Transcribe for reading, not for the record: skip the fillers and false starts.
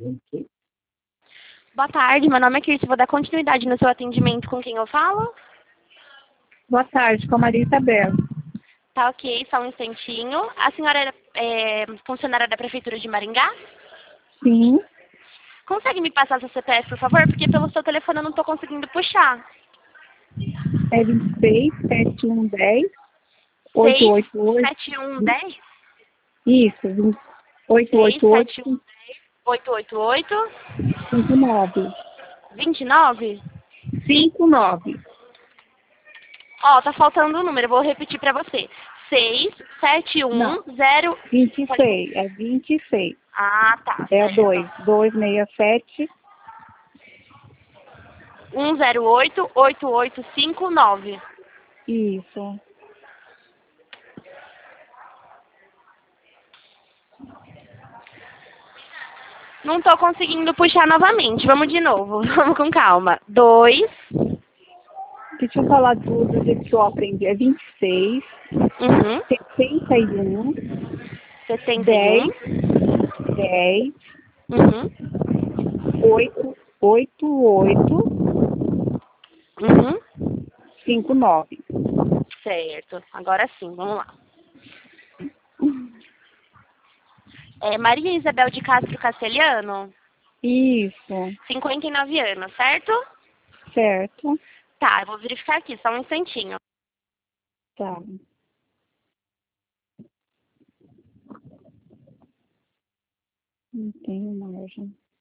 Boa tarde, meu nome é Kirsi, vou dar continuidade no seu atendimento com quem eu falo? Boa tarde, com a Maria Isabel. Tá ok, só um instantinho. A senhora é funcionária da Prefeitura de Maringá? Sim, Consegue me passar seu CPF, por favor? Porque pelo seu telefone eu não estou conseguindo puxar. é 26 7110 6, 888. 7, 1, 10? Isso, 6, 7, 1, 888 888, 59. 29? 59. Ó, tá faltando um número, eu vou repetir pra você. 6, 7, Não, 1, 0... Pode... 26. É 26. Ah, tá, É certo. 267. 108 8859. Isso. Não tô conseguindo puxar novamente. Vamos de novo. Vamos com calma. 2. Deixa eu falar do jeito que eu aprendi. É 26, Uhum. 71, 10, 71. 10, Uhum. 888, Uhum. 59. Certo. Agora sim, vamos lá. É Maria Isabel de Castro Castelhano, Isso, 59 anos, certo? certo. Tá, eu vou verificar aqui, só um instantinho. Tá. Não tenho margem.